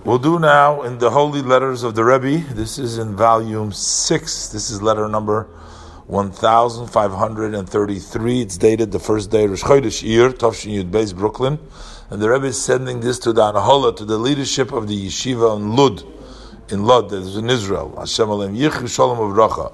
We'll do now in the Holy Letters of the Rebbe. This is in volume 6. This is letter number 1533. It's dated the first day of Rosh Chodesh Iyar, Tafshin Yud Beis, Brooklyn. And the Rebbe is sending this to the Anahola, to the leadership of the yeshiva in Lud, that is in Israel. Hashem Alem Yichu Shalom Uvracha.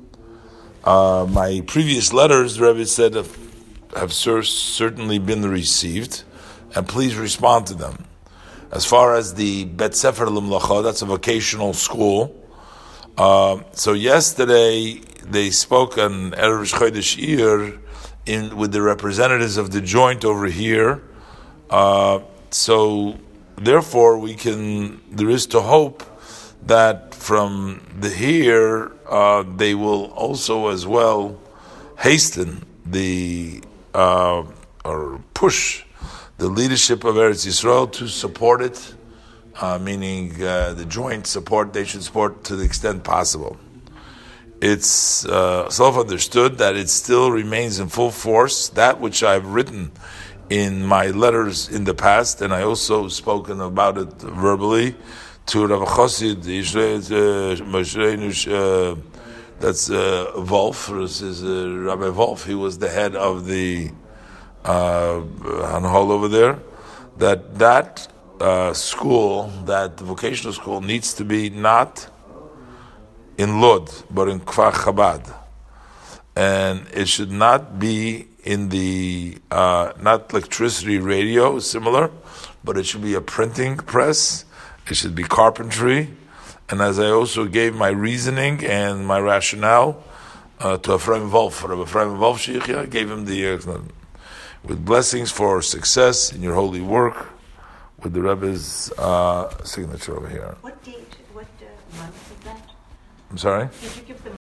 My previous letters, the Rebbe said, have certainly been received, and please respond to them. As far as the Bet Sefer L'Mlacha, that's a vocational school. So yesterday they spoke on Erev Rosh Chodesh Iyar with the representatives of the joint over here. So therefore there is to hope that from here they will also as well hasten or push the leadership of Eretz Yisrael to support it, meaning the joint support, they should support to the extent possible. It's self-understood that it still remains in full force, that which I've written in my letters in the past, and I also spoken about it verbally to Rav Chosid, that's Wolf, this is Rabbi Wolf. He was the head of the Hanhol over there, that school, that vocational school, needs to be not in Lod, but in Kfar Chabad. And it should not be in the, not electricity, radio, similar, but it should be a printing press, it should be carpentry. And as I also gave my reasoning and my rationale to Ephraim Wolf, Rabbi Ephraim Wolf Sheikhya, I gave him the with blessings for success in your holy work, with the Rebbe's signature over here. What date, what month is that? I'm sorry? Did you give the